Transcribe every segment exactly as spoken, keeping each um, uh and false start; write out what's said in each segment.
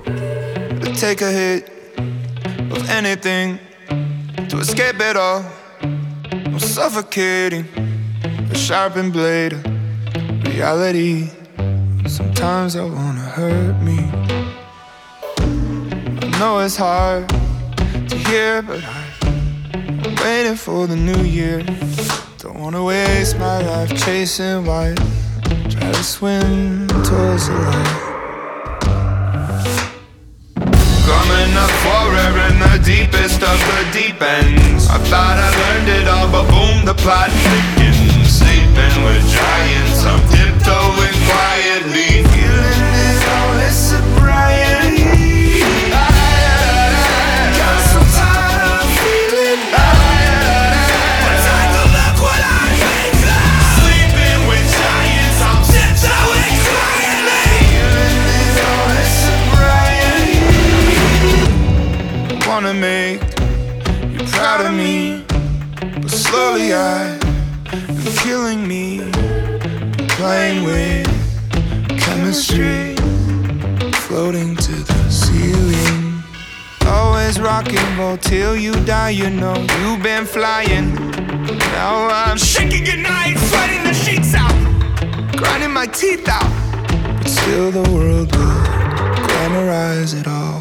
to take a hit of anything to escape it all. I'm suffocating, a sharpened blade of reality. Sometimes I wanna hurt me. I know it's hard to hear, but I'm waiting for the new year. Don't wanna waste my life chasing white. Try to swim towards the light. Coming up forever in the deepest of the deep ends. I thought I learned it all, but boom, the plot thickens. Sleeping with giants, I'm tiptoeing quietly. Feeling it all, it's sobriety. Got so tired of feeling but time to look what I become. Sleeping with giants, I'm tiptoeing quietly. Feeling it all, it's sobriety. Wanna make you proud of me, but slowly I am killing me. Playing with chemistry, floating to the ceiling. Always rock and roll till you die, you know you've been flying. Now I'm shaking at night, sweating the sheets out, grinding my teeth out, but still the world will glamorize it all.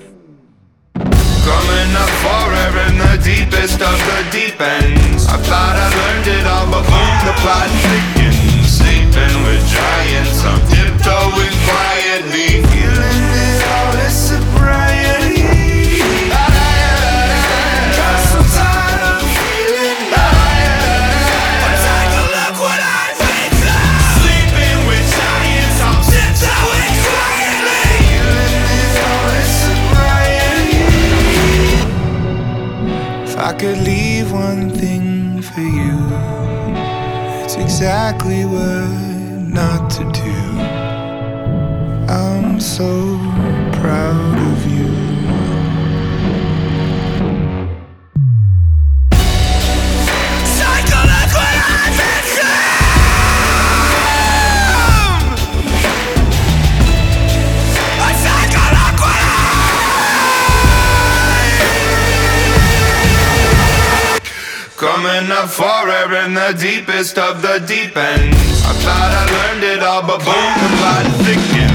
Coming up forever in the deepest of the deep ends. I thought I learned it all, but boom, the plot thickens. Sleeping with giants, I'm tiptoeing quietly. Feeling it all, it's sobriety. Got so tired of feeling but take a look what I've become. Sleeping with giants, I'm tiptoeing quietly. Feeling it all, it's sobriety. If I could leave one thing for you, it's exactly what not to do. I'm so proud of you. Take a look what I've become. Take a look what I coming up forever in the deepest of the deep ends. I thought I learned it all, but boom, the plot thickens.